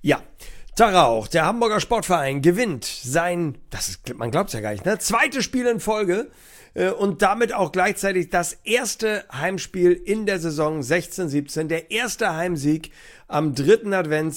Ja, Tag auch. Der Hamburger Sportverein gewinnt man glaubt es ja gar nicht, ne? Zweites Spiel in Folge und damit auch gleichzeitig das erste Heimspiel in der Saison 16/17. Der erste Heimsieg am dritten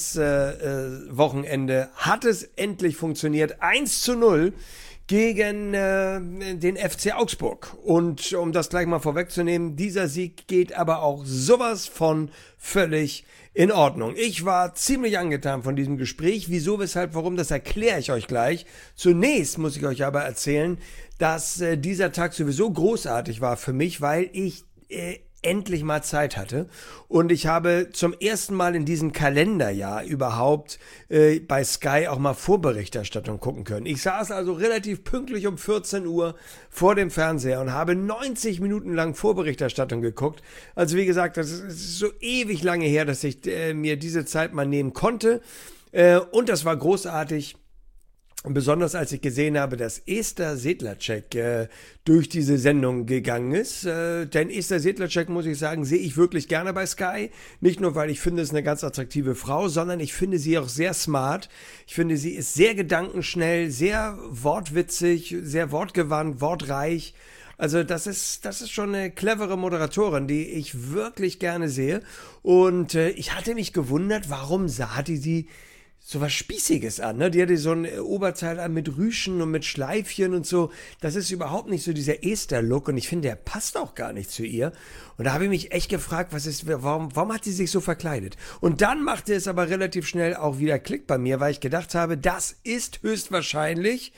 Adventswochenende hat es endlich funktioniert. 1:0 gegen den FC Augsburg. Und um das gleich mal vorwegzunehmen, dieser Sieg geht aber auch sowas von völlig in Ordnung. Ich war ziemlich angetan von diesem Gespräch. Wieso, weshalb, warum, das erkläre ich euch gleich. Zunächst muss ich euch aber erzählen, dass dieser Tag sowieso großartig war für mich, weil ich endlich mal Zeit hatte. Und ich habe zum ersten Mal in diesem Kalenderjahr überhaupt bei Sky auch mal Vorberichterstattung gucken können. Ich saß also relativ pünktlich um 14 Uhr vor dem Fernseher und habe 90 Minuten lang Vorberichterstattung geguckt. Also wie gesagt, das ist so ewig lange her, dass ich mir diese Zeit mal nehmen konnte. Und das war großartig. Besonders als ich gesehen habe, dass Esther Sedlacek durch diese Sendung gegangen ist. Denn Esther Sedlacek, muss ich sagen, sehe ich wirklich gerne bei Sky. Nicht nur, weil ich finde, es ist eine ganz attraktive Frau, sondern ich finde sie auch sehr smart. Ich finde, sie ist sehr gedankenschnell, sehr wortwitzig, sehr wortgewandt, wortreich. Also das ist schon eine clevere Moderatorin, die ich wirklich gerne sehe. Und ich hatte mich gewundert, warum hatte sie so was Spießiges an, ne? Die hatte so ein Oberteil an mit Rüschen und mit Schleifchen und so. Das ist überhaupt nicht so dieser Esther-Look und ich finde, der passt auch gar nicht zu ihr. Und da habe ich mich echt gefragt, warum hat sie sich so verkleidet? Und dann machte es aber relativ schnell auch wieder Klick bei mir, weil ich gedacht habe, das ist höchstwahrscheinlich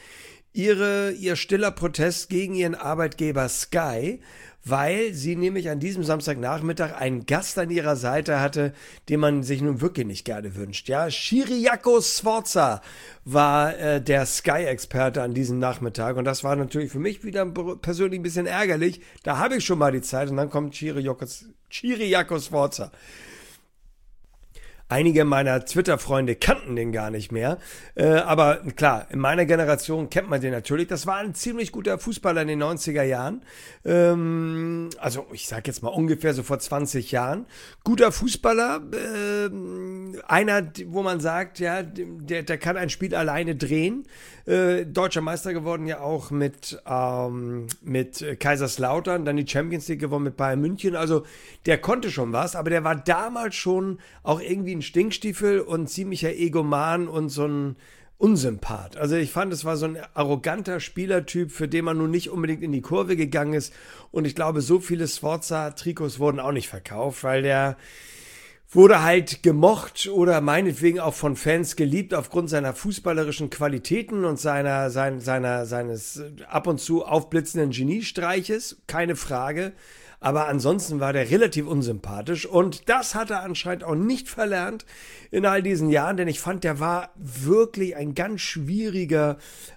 ihr stiller Protest gegen ihren Arbeitgeber Sky, weil sie nämlich an diesem Samstagnachmittag einen Gast an ihrer Seite hatte, den man sich nun wirklich nicht gerne wünscht. Ja, Ciriaco Sforza war der Sky-Experte an diesem Nachmittag und das war natürlich für mich wieder persönlich ein bisschen ärgerlich. Da habe ich schon mal die Zeit und dann kommt Ciriaco Sforza. Einige meiner Twitter-Freunde kannten den gar nicht mehr. Aber klar, in meiner Generation kennt man den natürlich. Das war ein ziemlich guter Fußballer in den 90er Jahren. Also ich sag jetzt mal ungefähr so vor 20 Jahren. Guter Fußballer. Einer, wo man sagt, ja, der kann ein Spiel alleine drehen. Deutscher Meister geworden ja auch mit Kaiserslautern. Dann die Champions League gewonnen mit Bayern München. Also der konnte schon was. Aber der war damals schon auch irgendwie ein Stinkstiefel und ziemlicher Egoman und so ein Unsympath. Also ich fand, es war so ein arroganter Spielertyp, für den man nun nicht unbedingt in die Kurve gegangen ist. Und ich glaube, so viele Sforza-Trikots wurden auch nicht verkauft, weil der wurde halt gemocht oder meinetwegen auch von Fans geliebt aufgrund seiner fußballerischen Qualitäten und seines ab und zu aufblitzenden Geniestreiches. Keine Frage. Aber ansonsten war der relativ unsympathisch und das hat er anscheinend auch nicht verlernt in all diesen Jahren, denn ich fand, der war wirklich ein ganz schwieriger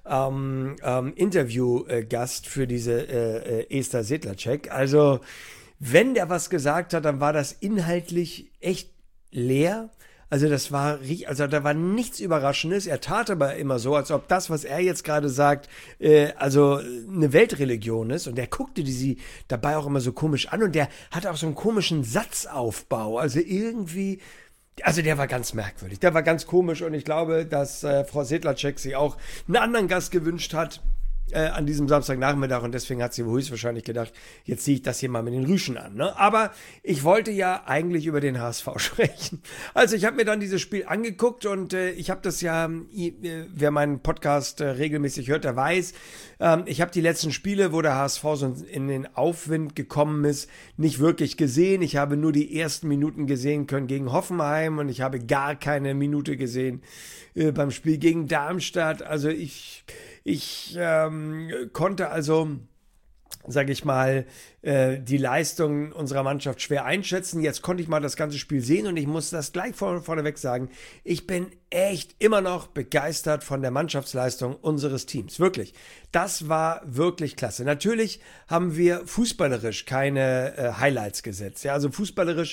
Interviewgast für diese Esther Sedlacek. Also wenn der was gesagt hat, dann war das inhaltlich echt leer. Also da war nichts Überraschendes. Er tat aber immer so, als ob das, was er jetzt gerade sagt, also eine Weltreligion ist. Und er guckte sie dabei auch immer so komisch an. Und der hatte auch so einen komischen Satzaufbau. Also irgendwie, also der war ganz merkwürdig. Der war ganz komisch. Und ich glaube, dass Frau Sedlacek sich auch einen anderen Gast gewünscht hat an diesem Samstagnachmittag und deswegen hat sie höchstwahrscheinlich gedacht, jetzt ziehe ich das hier mal mit den Rüschen an. Ne? Aber ich wollte ja eigentlich über den HSV sprechen. Also ich habe mir dann dieses Spiel angeguckt und ich habe das ja, wer meinen Podcast regelmäßig hört, der weiß, ich habe die letzten Spiele, wo der HSV so in den Aufwind gekommen ist, nicht wirklich gesehen. Ich habe nur die ersten Minuten gesehen können gegen Hoffenheim und ich habe gar keine Minute gesehen beim Spiel gegen Darmstadt. Also ich konnte also, sage ich mal, die Leistung unserer Mannschaft schwer einschätzen. Jetzt konnte ich mal das ganze Spiel sehen und ich muss das gleich vorneweg sagen. Ich bin echt immer noch begeistert von der Mannschaftsleistung unseres Teams. Wirklich. Das war wirklich klasse. Natürlich haben wir fußballerisch keine Highlights gesetzt. Ja, also fußballerisch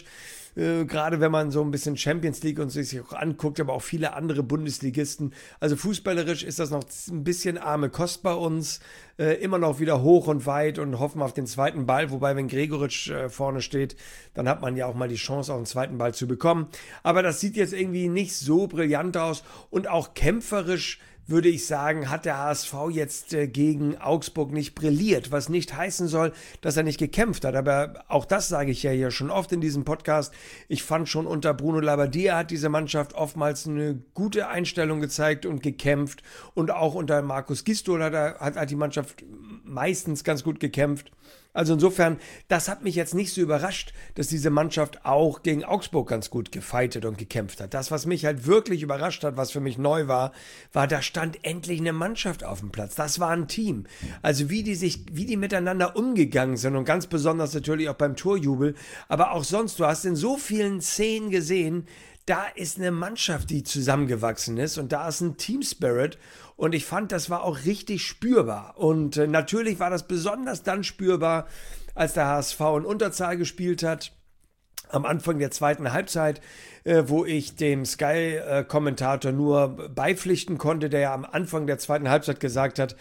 gerade wenn man so ein bisschen Champions League und sich auch anguckt, aber auch viele andere Bundesligisten. Also fußballerisch ist das noch ein bisschen arme Kost bei uns, immer noch wieder hoch und weit und hoffen auf den zweiten Ball, wobei wenn Gregoritsch vorne steht, dann hat man ja auch mal die Chance, auch einen zweiten Ball zu bekommen. Aber das sieht jetzt irgendwie nicht so brillant aus und auch kämpferisch würde ich sagen, hat der HSV jetzt gegen Augsburg nicht brilliert, was nicht heißen soll, dass er nicht gekämpft hat. Aber auch das sage ich ja hier schon oft in diesem Podcast. Ich fand schon unter Bruno Labbadia hat diese Mannschaft oftmals eine gute Einstellung gezeigt und gekämpft. Und auch unter Markus Gisdol hat die Mannschaft meistens ganz gut gekämpft. Also insofern, das hat mich jetzt nicht so überrascht, dass diese Mannschaft auch gegen Augsburg ganz gut gefeitet und gekämpft hat. Das, was mich halt wirklich überrascht hat, was für mich neu war, da stand endlich eine Mannschaft auf dem Platz. Das war ein Team. Also wie die miteinander umgegangen sind und ganz besonders natürlich auch beim Torjubel, aber auch sonst, du hast in so vielen Szenen gesehen, da ist eine Mannschaft, die zusammengewachsen ist und da ist ein Team Spirit und ich fand, das war auch richtig spürbar und natürlich war das besonders dann spürbar, als der HSV in Unterzahl gespielt hat, am Anfang der zweiten Halbzeit, wo ich dem Sky-Kommentator nur beipflichten konnte, der ja am Anfang der zweiten Halbzeit gesagt hat,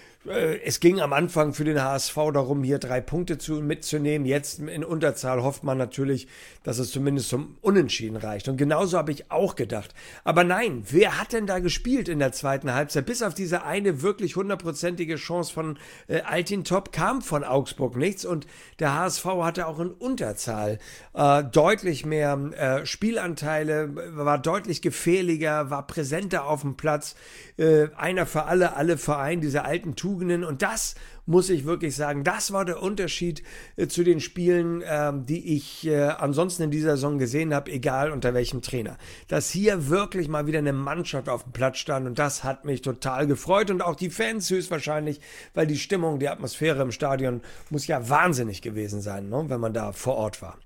es ging am Anfang für den HSV darum, hier 3 Punkte mitzunehmen. Jetzt in Unterzahl hofft man natürlich, dass es zumindest zum Unentschieden reicht. Und genauso habe ich auch gedacht. Aber nein, wer hat denn da gespielt in der zweiten Halbzeit? Bis auf diese eine wirklich 100%ige Chance von Altintop kam von Augsburg nichts. Und der HSV hatte auch in Unterzahl deutlich mehr Spielanteile, war deutlich gefährlicher, war präsenter auf dem Platz. Einer für alle Vereine, diese alten Tugenden. Und das muss ich wirklich sagen, das war der Unterschied zu den Spielen, die ich ansonsten in dieser Saison gesehen habe, egal unter welchem Trainer. Dass hier wirklich mal wieder eine Mannschaft auf dem Platz stand und das hat mich total gefreut und auch die Fans höchstwahrscheinlich, weil die Stimmung, die Atmosphäre im Stadion muss ja wahnsinnig gewesen sein, ne, wenn man da vor Ort war.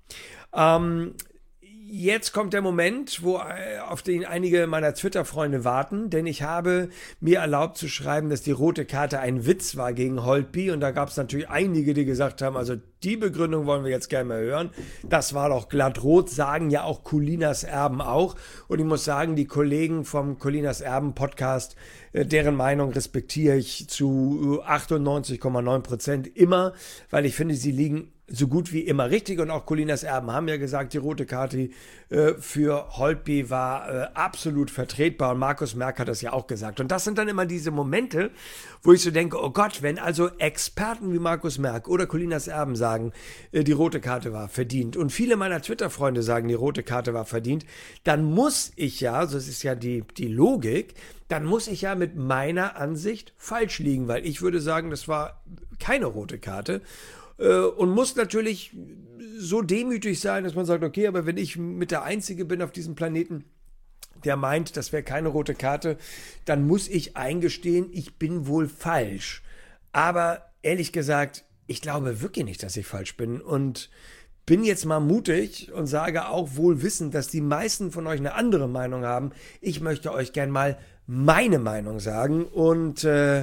Jetzt kommt der Moment, auf den einige meiner Twitter-Freunde warten, denn ich habe mir erlaubt zu schreiben, dass die rote Karte ein Witz war gegen Holtby und da gab es natürlich einige, die gesagt haben, also die Begründung wollen wir jetzt gerne mal hören. Das war doch glatt rot, sagen ja auch Colinas Erben auch und ich muss sagen, die Kollegen vom Colinas Erben Podcast, deren Meinung respektiere ich zu 98,9% immer, weil ich finde, sie liegen so gut wie immer richtig und auch Colinas Erben haben ja gesagt, die rote Karte für Holtby war absolut vertretbar und Markus Merck hat das ja auch gesagt und das sind dann immer diese Momente, wo ich so denke, oh Gott, wenn also Experten wie Markus Merck oder Colinas Erben sagen, die rote Karte war verdient und viele meiner Twitter-Freunde sagen, die rote Karte war verdient, dann muss ich ja, so ist ja die Logik, dann muss ich ja mit meiner Ansicht falsch liegen, weil ich würde sagen, das war keine rote Karte und muss natürlich so demütig sein, dass man sagt, okay, aber wenn ich mit der Einzige bin auf diesem Planeten, der meint, das wäre keine rote Karte, dann muss ich eingestehen, ich bin wohl falsch. Aber ehrlich gesagt, ich glaube wirklich nicht, dass ich falsch bin und bin jetzt mal mutig und sage auch wohl wissend, dass die meisten von euch eine andere Meinung haben. Ich möchte euch gern mal meine Meinung sagen und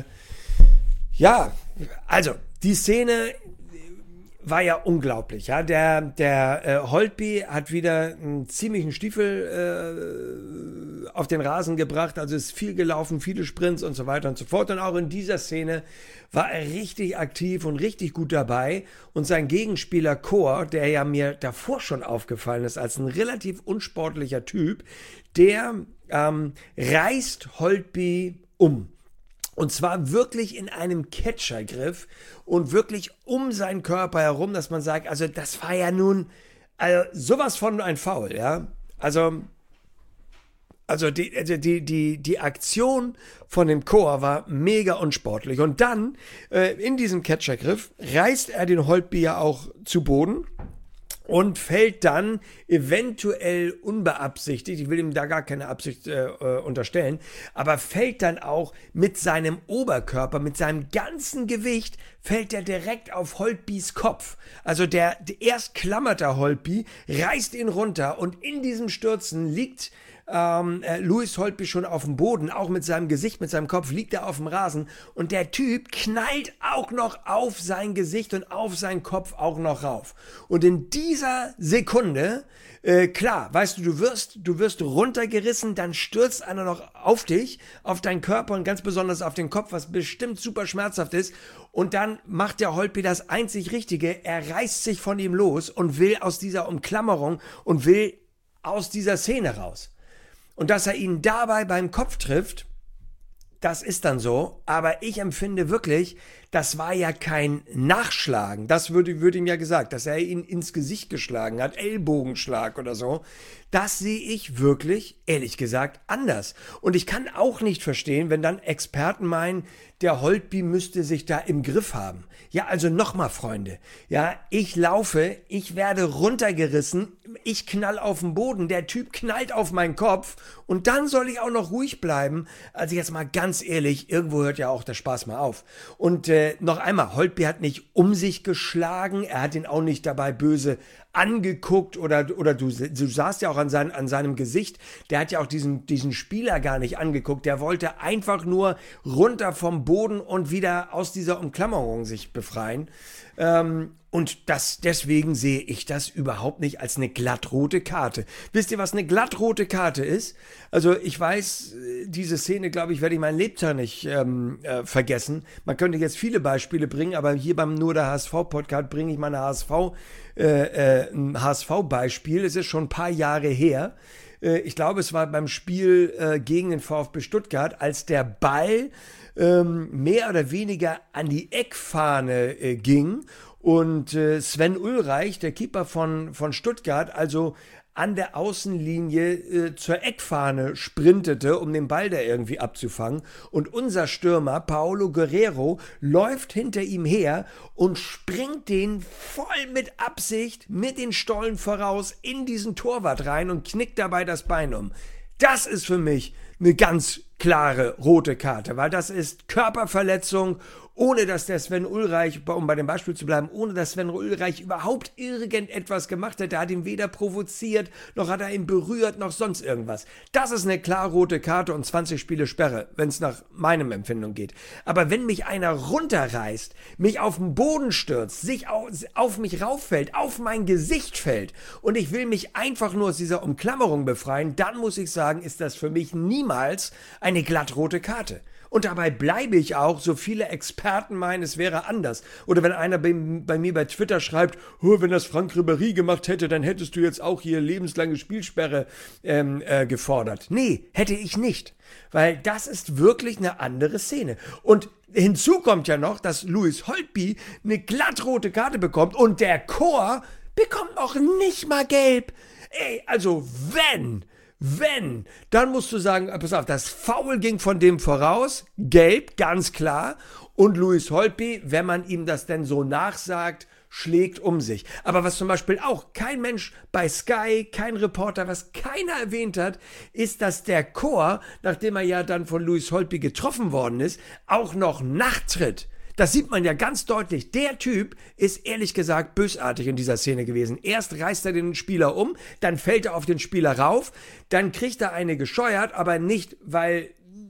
ja, also die Szene war ja unglaublich, ja. Der Holtby hat wieder einen ziemlichen Stiefel auf den Rasen gebracht, also ist viel gelaufen, viele Sprints und so weiter und so fort. Und auch in dieser Szene war er richtig aktiv und richtig gut dabei. Und sein Gegenspieler Chor, der ja mir davor schon aufgefallen ist als ein relativ unsportlicher Typ, der reißt Holtby um. Und zwar wirklich in einem Catchergriff und wirklich um seinen Körper herum, dass man sagt, also das war ja nun sowas von ein Foul, ja. Also die Aktion von dem Chor war mega unsportlich. Und dann in diesem Catchergriff reißt er den Holtby ja auch zu Boden. Und fällt dann eventuell unbeabsichtigt, ich will ihm da gar keine Absicht unterstellen, aber fällt dann auch mit seinem Oberkörper, mit seinem ganzen Gewicht, fällt er direkt auf Holtbys Kopf. Also erst klammert er Holtby, reißt ihn runter und in diesem Stürzen liegt Louis Holtby schon auf dem Boden, auch mit seinem Gesicht, mit seinem Kopf, liegt er auf dem Rasen und der Typ knallt auch noch auf sein Gesicht und auf seinen Kopf auch noch rauf. Und in dieser Sekunde, klar, weißt du, du wirst runtergerissen, dann stürzt einer noch auf dich, auf deinen Körper und ganz besonders auf den Kopf, was bestimmt super schmerzhaft ist. Und dann macht der Holtby das einzig Richtige, er reißt sich von ihm los und will aus dieser Umklammerung und will aus dieser Szene raus. Und dass er ihn dabei beim Kopf trifft, das ist dann so, aber ich empfinde wirklich, das war ja kein Nachschlagen. Das würde ihm ja gesagt, dass er ihn ins Gesicht geschlagen hat, Ellbogenschlag oder so. Das sehe ich wirklich, ehrlich gesagt, anders. Und ich kann auch nicht verstehen, wenn dann Experten meinen, der Holtby müsste sich da im Griff haben. Ja, also nochmal, Freunde. Ja, ich laufe, ich werde runtergerissen, ich knall auf den Boden, der Typ knallt auf meinen Kopf und dann soll ich auch noch ruhig bleiben. Also jetzt mal ganz ehrlich, irgendwo hört ja auch der Spaß mal auf. Und noch einmal, Holtby hat nicht um sich geschlagen, er hat ihn auch nicht dabei böse angeguckt oder du sahst ja auch an seinem Gesicht, der hat ja auch diesen Spieler gar nicht angeguckt, der wollte einfach nur runter vom Boden und wieder aus dieser Umklammerung sich befreien. Und deswegen sehe ich das überhaupt nicht als eine glattrote Karte. Wisst ihr, was eine glattrote Karte ist? Also ich weiß, diese Szene, glaube ich, werde ich mein Lebtag nicht vergessen. Man könnte jetzt viele Beispiele bringen, aber hier beim Nur der HSV-Podcast bringe ich meine ein HSV-Beispiel. Es ist schon ein paar Jahre her. Ich glaube, es war beim Spiel gegen den VfB Stuttgart, als der Ball mehr oder weniger an die Eckfahne ging und Sven Ulreich, der Keeper von Stuttgart, also an der Außenlinie zur Eckfahne sprintete, um den Ball da irgendwie abzufangen. Und unser Stürmer, Paolo Guerrero, läuft hinter ihm her und springt den voll mit Absicht mit den Stollen voraus in diesen Torwart rein und knickt dabei das Bein um. Das ist für mich eine ganz klare rote Karte, weil das ist Körperverletzung, ohne dass der Sven Ulreich, um bei dem Beispiel zu bleiben, ohne dass Sven Ulreich überhaupt irgendetwas gemacht hat. Er hat ihn weder provoziert, noch hat er ihn berührt, noch sonst irgendwas. Das ist eine klar rote Karte und 20 Spiele Sperre, wenn es nach meinem Empfindung geht. Aber wenn mich einer runterreißt, mich auf den Boden stürzt, sich auf mich rauffällt, auf mein Gesicht fällt und ich will mich einfach nur aus dieser Umklammerung befreien, dann muss ich sagen, ist das für mich niemals eine glattrote Karte. Und dabei bleibe ich auch, so viele Experten meinen, es wäre anders. Oder wenn einer bei mir bei Twitter schreibt, wenn das Franck Ribéry gemacht hätte, dann hättest du jetzt auch hier lebenslange Spielsperre gefordert. Nee, hätte ich nicht. Weil das ist wirklich eine andere Szene. Und hinzu kommt ja noch, dass Louis Holtby eine glattrote Karte bekommt und der Chor bekommt noch nicht mal gelb. Ey, also wenn, dann musst du sagen, pass auf, das Foul ging von dem voraus, gelb, ganz klar, und Louis Holtby, wenn man ihm das denn so nachsagt, schlägt um sich. Aber was zum Beispiel auch kein Mensch bei Sky, kein Reporter, was keiner erwähnt hat, ist, dass der Chor, nachdem er ja dann von Louis Holtby getroffen worden ist, auch noch nachtritt. Das sieht man ja ganz deutlich. Der Typ ist ehrlich gesagt bösartig in dieser Szene gewesen. Erst reißt er den Spieler um, dann fällt er auf den Spieler rauf, dann kriegt er eine gescheuert, aber nicht, weil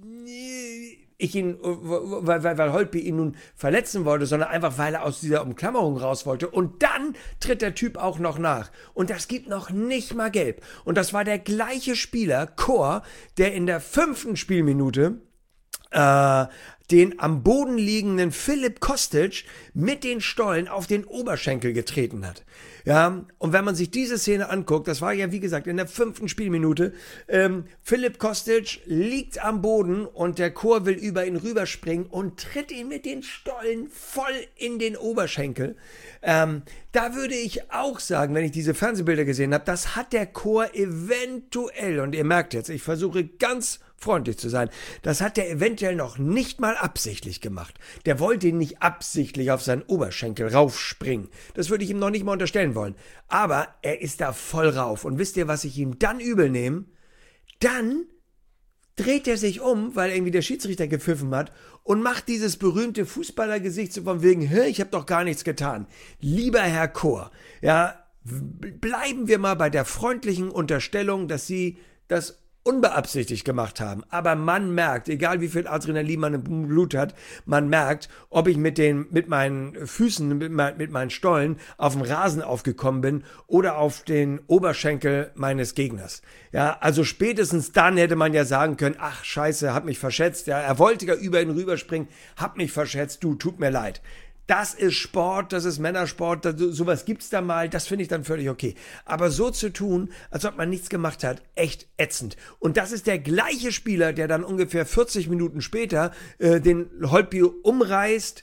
weil Holtby ihn nun verletzen wollte, sondern einfach, weil er aus dieser Umklammerung raus wollte. Und dann tritt der Typ auch noch nach. Und das gibt noch nicht mal gelb. Und das war der gleiche Spieler, Chor, der in der 5. Spielminute den am Boden liegenden Filip Kostic mit den Stollen auf den Oberschenkel getreten hat. Ja, und wenn man sich diese Szene anguckt, das war ja wie gesagt in der 5. Spielminute, Filip Kostic liegt am Boden und der Chor will über ihn rüberspringen und tritt ihn mit den Stollen voll in den Oberschenkel. Da würde ich auch sagen, wenn ich diese Fernsehbilder gesehen habe, das hat der Chor eventuell, und ihr merkt jetzt, ich versuche ganz freundlich zu sein, das hat der eventuell noch nicht mal absichtlich gemacht. Der wollte ihn nicht absichtlich auf seinen Oberschenkel raufspringen. Das würde ich ihm noch nicht mal unterstellen wollen. Aber er ist da voll rauf. Und wisst ihr, was ich ihm dann übel nehme? Dann dreht er sich um, weil irgendwie der Schiedsrichter gepfiffen hat und macht dieses berühmte Fußballergesicht so von wegen, ich habe doch gar nichts getan. Lieber Herr Chor, ja, bleiben wir mal bei der freundlichen Unterstellung, dass Sie das unbeabsichtigt gemacht haben. Aber man merkt, egal wie viel Adrenalin man im Blut hat, man merkt, ob ich mit meinen Füßen, mit meinen Stollen auf den Rasen aufgekommen bin oder auf den Oberschenkel meines Gegners. Ja, also spätestens dann hätte man ja sagen können, ach scheiße, hab mich verschätzt. Ja, er wollte ja über ihn rüberspringen, hab mich verschätzt, tut mir leid. Das ist Sport, das ist Männersport, sowas gibt's da mal, das finde ich dann völlig okay. Aber so zu tun, als ob man nichts gemacht hat, echt ätzend. Und das ist der gleiche Spieler, der dann ungefähr 40 Minuten später den Holtby umreißt,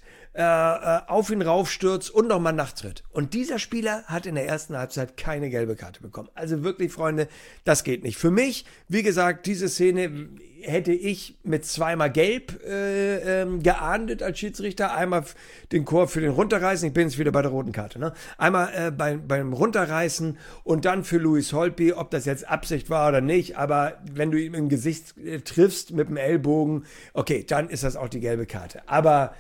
auf ihn raufstürzt und nochmal nachtritt. Und dieser Spieler hat in der ersten Halbzeit keine gelbe Karte bekommen. Also wirklich, Freunde, das geht nicht. Für mich, wie gesagt, diese Szene hätte ich mit zweimal Gelb geahndet als Schiedsrichter. Einmal den Chor für den Runterreißen, ich bin jetzt wieder bei der roten Karte, ne? Einmal beim Runterreißen und dann für Louis Holtby, ob das jetzt Absicht war oder nicht, aber wenn du ihm im Gesicht triffst mit dem Ellbogen, okay, dann ist das auch die gelbe Karte. Aber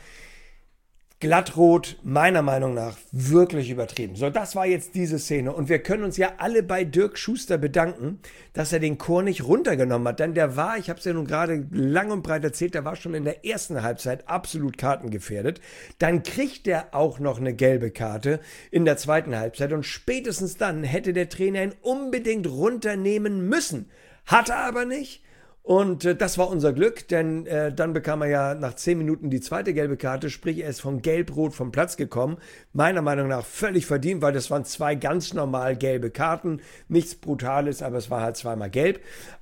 glattrot, meiner Meinung nach, wirklich übertrieben. So, das war jetzt diese Szene. Und wir können uns ja alle bei Dirk Schuster bedanken, dass er den Chor nicht runtergenommen hat. Denn der war, ich habe es ja nun gerade lang und breit erzählt, der war schon in der ersten Halbzeit absolut kartengefährdet. Dann kriegt er auch noch eine gelbe Karte in der zweiten Halbzeit. Und spätestens dann hätte der Trainer ihn unbedingt runternehmen müssen. Hat er aber nicht. Und das war unser Glück, denn dann bekam er ja nach 10 Minuten die zweite gelbe Karte, sprich er ist von Gelb-Rot vom Platz gekommen. Meiner Meinung nach völlig verdient, weil das waren 2 ganz normal gelbe Karten. Nichts Brutales, aber es war halt zweimal gelb.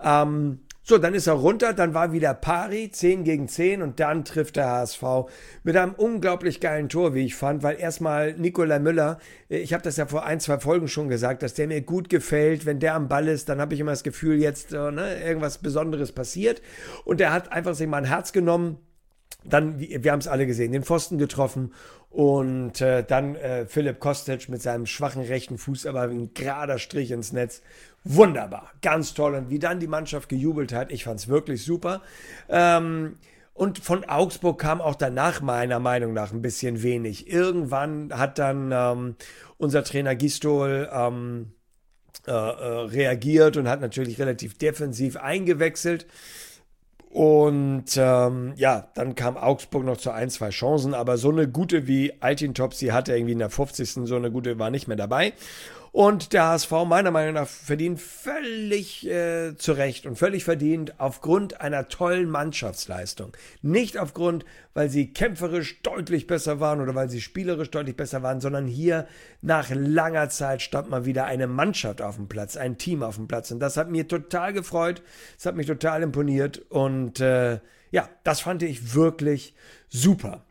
So, dann ist er runter, dann war wieder Pari, 10 gegen 10 und dann trifft der HSV mit einem unglaublich geilen Tor, wie ich fand, weil erstmal Nikolai Müller, ich habe das ja vor 1, 2 Folgen schon gesagt, dass der mir gut gefällt, wenn der am Ball ist, dann habe ich immer das Gefühl, jetzt irgendwas Besonderes passiert und der hat einfach sich mal ein Herz genommen. Dann, wir haben es alle gesehen, den Pfosten getroffen und dann Philipp Kostic mit seinem schwachen rechten Fuß, aber ein gerader Strich ins Netz. Wunderbar, ganz toll. Und wie dann die Mannschaft gejubelt hat, ich fand es wirklich super. Und von Augsburg kam auch danach meiner Meinung nach ein bisschen wenig. Irgendwann hat dann unser Trainer Gistol reagiert und hat natürlich relativ defensiv eingewechselt. Und dann kam Augsburg noch zu 1, 2 Chancen, aber so eine gute wie Altintop, sie hatte irgendwie in der 50. so eine gute war nicht mehr dabei. Und der HSV meiner Meinung nach verdient völlig zu Recht und völlig verdient aufgrund einer tollen Mannschaftsleistung. Nicht aufgrund, weil sie kämpferisch deutlich besser waren oder weil sie spielerisch deutlich besser waren, sondern hier nach langer Zeit stand mal wieder eine Mannschaft auf dem Platz, ein Team auf dem Platz. Und das hat mir total gefreut, das hat mich total imponiert und das fand ich wirklich super.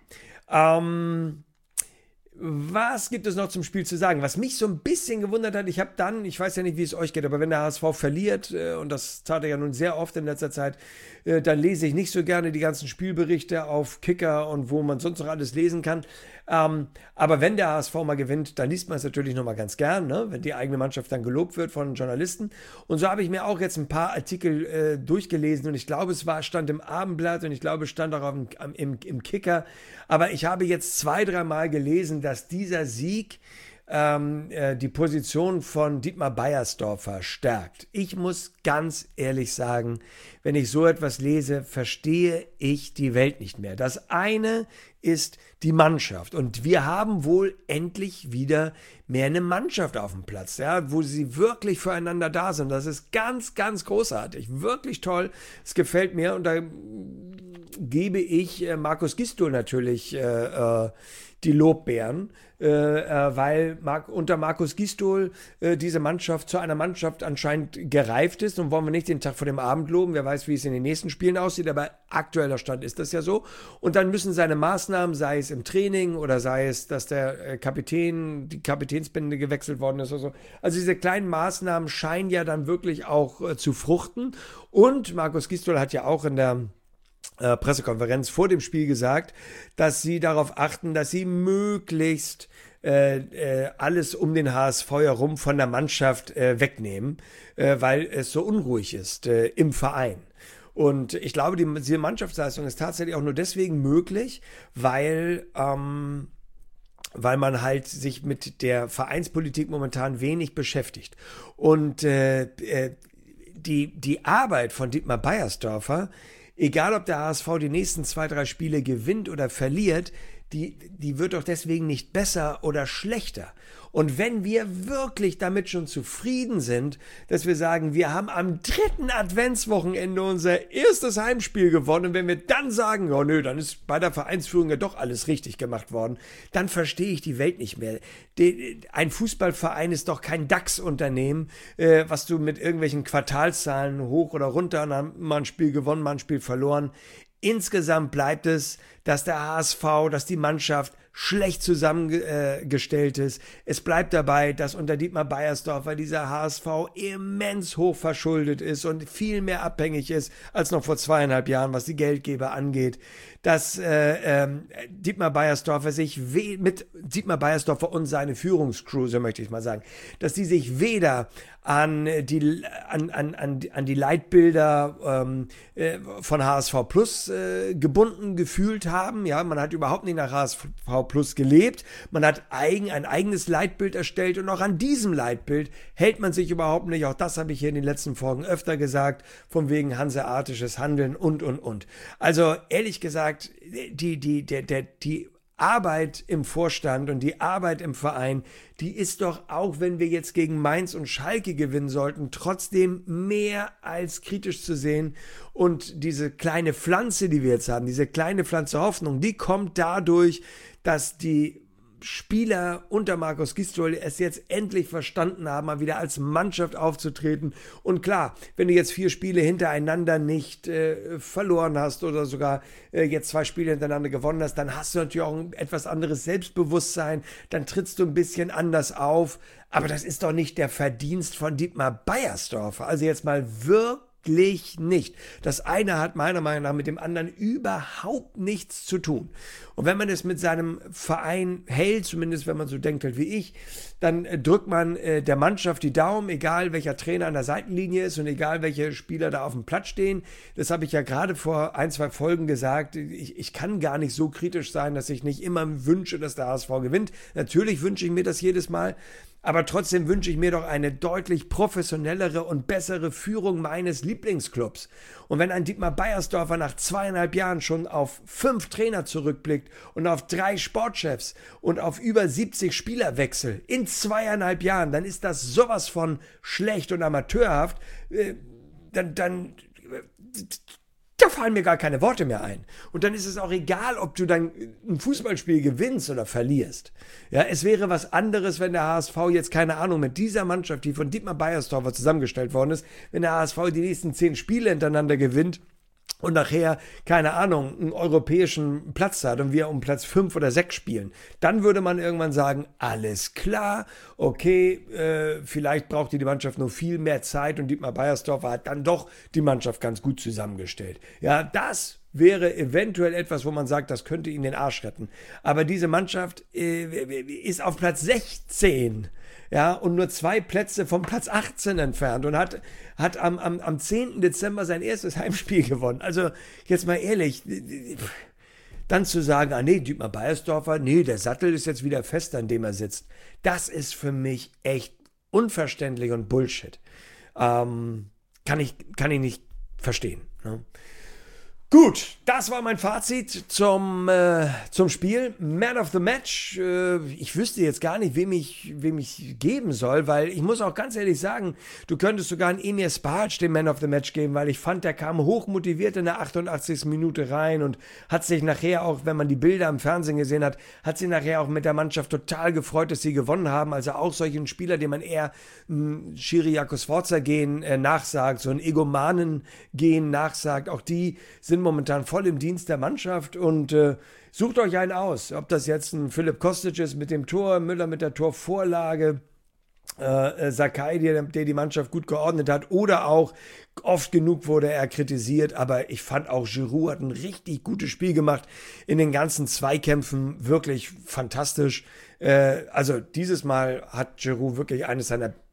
Was gibt es noch zum Spiel zu sagen? Was mich so ein bisschen gewundert hat, ich weiß ja nicht, wie es euch geht, aber wenn der HSV verliert, und das tat er ja nun sehr oft in letzter Zeit, dann lese ich nicht so gerne die ganzen Spielberichte auf Kicker und wo man sonst noch alles lesen kann. Aber wenn der HSV mal gewinnt, dann liest man es natürlich nochmal ganz gern, ne? Wenn die eigene Mannschaft dann gelobt wird von Journalisten. Und so habe ich mir auch jetzt ein paar Artikel durchgelesen und ich glaube, stand im Abendblatt und ich glaube, es stand auch im Kicker. Aber ich habe jetzt 2, 3 Mal gelesen, dass dieser Sieg die Position von Dietmar Beiersdorfer stärkt. Ich muss ganz ehrlich sagen, wenn ich so etwas lese, verstehe ich die Welt nicht mehr. Das eine ist die Mannschaft und wir haben wohl endlich wieder mehr eine Mannschaft auf dem Platz, ja, wo sie wirklich füreinander da sind. Das ist ganz, ganz großartig, wirklich toll. Es gefällt mir und da gebe ich Markus Gistol natürlich die Lobbeeren, weil unter Markus Gistol diese Mannschaft zu einer Mannschaft anscheinend gereift ist und wollen wir nicht den Tag vor dem Abend loben, wer weiß, wie es in den nächsten Spielen aussieht, aber aktueller Stand ist das ja so und dann müssen seine Maßnahmen, sei es im Training oder sei es, dass der die Kapitänsbinde gewechselt worden ist oder so, also diese kleinen Maßnahmen scheinen ja dann wirklich auch zu fruchten und Markus Gistol hat ja auch in der Pressekonferenz vor dem Spiel gesagt, dass sie darauf achten, dass sie möglichst alles um den HSV herum von der Mannschaft wegnehmen, weil es so unruhig ist im Verein. Und ich glaube, diese Mannschaftsleistung ist tatsächlich auch nur deswegen möglich, weil man halt sich mit der Vereinspolitik momentan wenig beschäftigt. Und die Arbeit von Dietmar Beiersdorfer, egal ob der HSV die nächsten 2, 3 Spiele gewinnt oder verliert, die wird doch deswegen nicht besser oder schlechter. Und wenn wir wirklich damit schon zufrieden sind, dass wir sagen, wir haben am 3. Adventswochenende unser erstes Heimspiel gewonnen, und wenn wir dann sagen, oh nö, dann ist bei der Vereinsführung ja doch alles richtig gemacht worden, dann verstehe ich die Welt nicht mehr. Ein Fußballverein ist doch kein DAX-Unternehmen, was du mit irgendwelchen Quartalszahlen hoch oder runter, und dann mal ein Spiel gewonnen, mal ein Spiel verloren. Insgesamt bleibt es, dass der HSV, dass die Mannschaft schlecht zusammengestellt ist. Es bleibt dabei, dass unter Dietmar Beiersdorfer dieser HSV immens hoch verschuldet ist und viel mehr abhängig ist als noch vor 2,5 Jahren, was die Geldgeber angeht. Dass Dietmar Beiersdorfer mit Dietmar Beiersdorfer und seine Führungscrew, so möchte ich mal sagen, dass die sich weder an die Leitbilder von HSV Plus gebunden gefühlt haben. Ja, man hat überhaupt nicht nach HSV Plus gelebt. Man hat ein eigenes Leitbild erstellt, und auch an diesem Leitbild hält man sich überhaupt nicht. Auch das habe ich hier in den letzten Folgen öfter gesagt, von wegen hanseatisches Handeln und. Also ehrlich gesagt, die Arbeit im Vorstand und die Arbeit im Verein, die ist doch, auch wenn wir jetzt gegen Mainz und Schalke gewinnen sollten, trotzdem mehr als kritisch zu sehen. Und diese kleine Pflanze, die wir jetzt haben, diese kleine Pflanze Hoffnung, die kommt dadurch, dass die Spieler unter Markus Gisdol es jetzt endlich verstanden haben, mal wieder als Mannschaft aufzutreten. Und klar, wenn du jetzt 4 Spiele hintereinander nicht verloren hast oder sogar jetzt 2 Spiele hintereinander gewonnen hast, dann hast du natürlich auch ein etwas anderes Selbstbewusstsein, dann trittst du ein bisschen anders auf. Aber das ist doch nicht der Verdienst von Dietmar Beiersdorfer. Also jetzt mal wirklich nicht. Das eine hat meiner Meinung nach mit dem anderen überhaupt nichts zu tun. Und wenn man es mit seinem Verein hält, zumindest wenn man so denkt halt wie ich, dann drückt man der Mannschaft die Daumen, egal welcher Trainer an der Seitenlinie ist und egal welche Spieler da auf dem Platz stehen. Das habe ich ja gerade vor 1, 2 Folgen gesagt. Ich kann gar nicht so kritisch sein, dass ich nicht immer wünsche, dass der HSV gewinnt. Natürlich wünsche ich mir das jedes Mal. Aber trotzdem wünsche ich mir doch eine deutlich professionellere und bessere Führung meines Lieblingsclubs. Und wenn ein Dietmar Beiersdorfer nach 2,5 Jahren schon auf 5 Trainer zurückblickt und auf 3 Sportchefs und auf über 70 Spielerwechsel in 2,5 Jahren, dann ist das sowas von schlecht und amateurhaft. Da fallen mir gar keine Worte mehr ein. Und dann ist es auch egal, ob du dann ein Fußballspiel gewinnst oder verlierst. Ja, es wäre was anderes, wenn der HSV jetzt, keine Ahnung, mit dieser Mannschaft, die von Dietmar Beiersdorfer zusammengestellt worden ist, wenn der HSV die nächsten 10 Spiele hintereinander gewinnt und nachher, keine Ahnung, einen europäischen Platz hat und wir um Platz 5 oder 6 spielen, dann würde man irgendwann sagen, alles klar, okay, vielleicht braucht die Mannschaft nur viel mehr Zeit und Dietmar Beiersdorfer hat dann doch die Mannschaft ganz gut zusammengestellt. Ja, das wäre eventuell etwas, wo man sagt, das könnte ihn den Arsch retten. Aber diese Mannschaft ist auf Platz 16, ja, und nur 2 Plätze vom Platz 18 entfernt und hat am 10. Dezember sein erstes Heimspiel gewonnen. Also, jetzt mal ehrlich, dann zu sagen, nee, Dietmar Beiersdorfer, nee, der Sattel ist jetzt wieder fest, an dem er sitzt. Das ist für mich echt unverständlich und Bullshit. Kann ich nicht verstehen. Ne? Gut, das war mein Fazit zum Spiel. Man of the Match. Ich wüsste jetzt gar nicht, wem ich geben soll, weil ich muss auch ganz ehrlich sagen, du könntest sogar einen Emir Spajic den Man of the Match geben, weil ich fand, der kam hochmotiviert in der 88. Minute rein und hat sich nachher auch, wenn man die Bilder im Fernsehen gesehen hat, hat sich nachher auch mit der Mannschaft total gefreut, dass sie gewonnen haben. Also auch solchen Spieler, dem man eher Chiriakos-Forza-Gehen nachsagt, so ein Egomanen-Gehen nachsagt, auch die sind momentan voll im Dienst der Mannschaft und sucht euch einen aus. Ob das jetzt ein Philipp Kostic ist mit dem Tor, Müller mit der Torvorlage, Sakai, der die Mannschaft gut geordnet hat, oder auch oft genug wurde er kritisiert, aber ich fand auch Giroud hat ein richtig gutes Spiel gemacht in den ganzen Zweikämpfen, wirklich fantastisch. Also dieses Mal hat Giroud wirklich eines seiner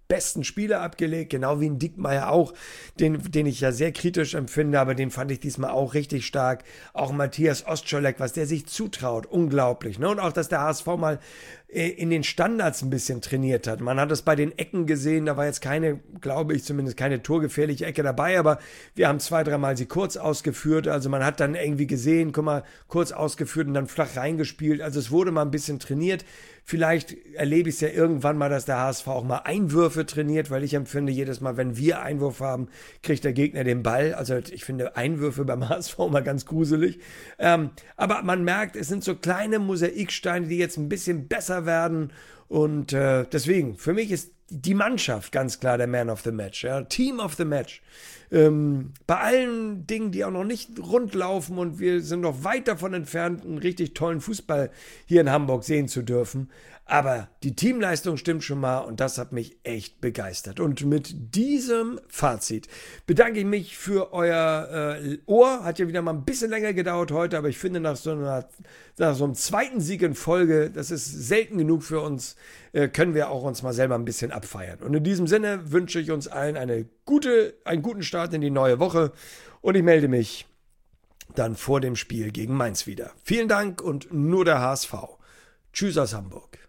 besten Spieler abgelegt, genau wie ein Diekmeyer auch, den ich ja sehr kritisch empfinde, aber den fand ich diesmal auch richtig stark. Auch Matthias Ostscholek, was der sich zutraut, unglaublich. Ne? Und auch, dass der HSV mal in den Standards ein bisschen trainiert hat. Man hat es bei den Ecken gesehen, da war jetzt keine, glaube ich zumindest, keine torgefährliche Ecke dabei, aber wir haben 2-3 Mal sie kurz ausgeführt, also man hat dann irgendwie gesehen, guck mal, kurz ausgeführt und dann flach reingespielt, also es wurde mal ein bisschen trainiert. Vielleicht erlebe ich es ja irgendwann mal, dass der HSV auch mal Einwürfe trainiert, weil ich empfinde, jedes Mal, wenn wir Einwurf haben, kriegt der Gegner den Ball. Also ich finde Einwürfe beim HSV mal ganz gruselig. Aber man merkt, es sind so kleine Mosaiksteine, die jetzt ein bisschen besser werden. Und deswegen, für mich ist die Mannschaft ganz klar der Man of the Match. Ja? Team of the Match. Bei allen Dingen, die auch noch nicht rund laufen und wir sind noch weit davon entfernt, einen richtig tollen Fußball hier in Hamburg sehen zu dürfen. Aber die Teamleistung stimmt schon mal und das hat mich echt begeistert. Und mit diesem Fazit bedanke ich mich für euer Ohr. Hat ja wieder mal ein bisschen länger gedauert heute, aber ich finde nach so einem zweiten Sieg in Folge, das ist selten genug für uns, können wir auch uns mal selber ein bisschen abfeiern. Und in diesem Sinne wünsche ich uns allen einen guten Start in die neue Woche und ich melde mich dann vor dem Spiel gegen Mainz wieder. Vielen Dank und nur der HSV. Tschüss aus Hamburg.